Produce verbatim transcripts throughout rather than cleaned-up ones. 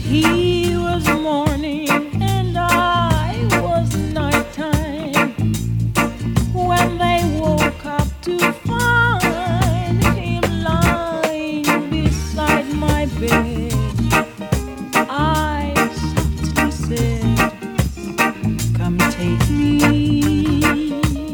He was morning and I was nighttime when they woke up to find him lying beside my bed. I softly said, "Come take me,"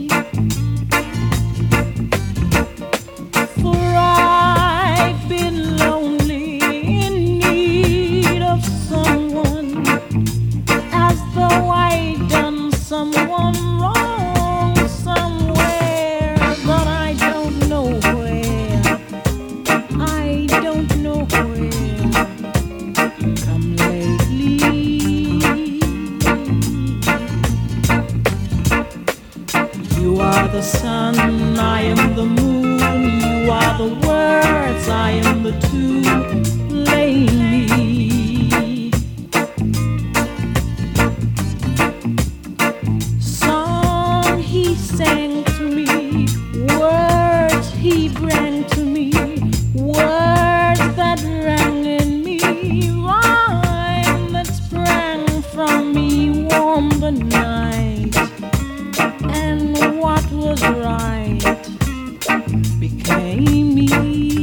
for I've been lonely in need of someone, as though I'd done someone wrong somewhere, but I don't know where. I don't know where. Come lately. You are the sun, I am the moon. You are the words, I am the tune. Lay me. Song he sang to me, words he brought to me, words that rang in me, rhyme that sprang from me, warm the night, and what was right became me.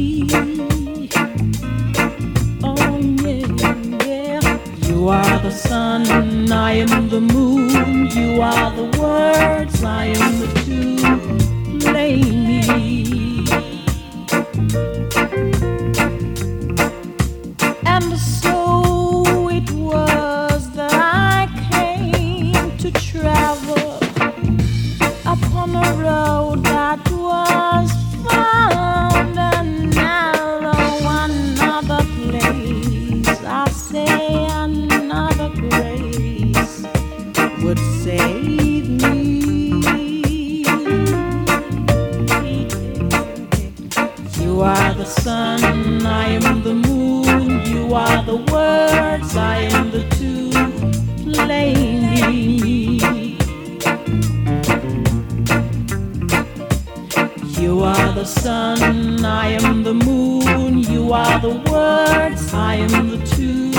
Oh yeah, yeah. You are the sun, I am the moon. You are the words, I am the tune. Play me. And so it was that I came to travel upon a road that was found and narrow. Another place, I say another grace would save me. You are the sun, I am the moon. You are the words, I am the tune. Play me. You are the sun, I am the moon. You are the words, I am the tune.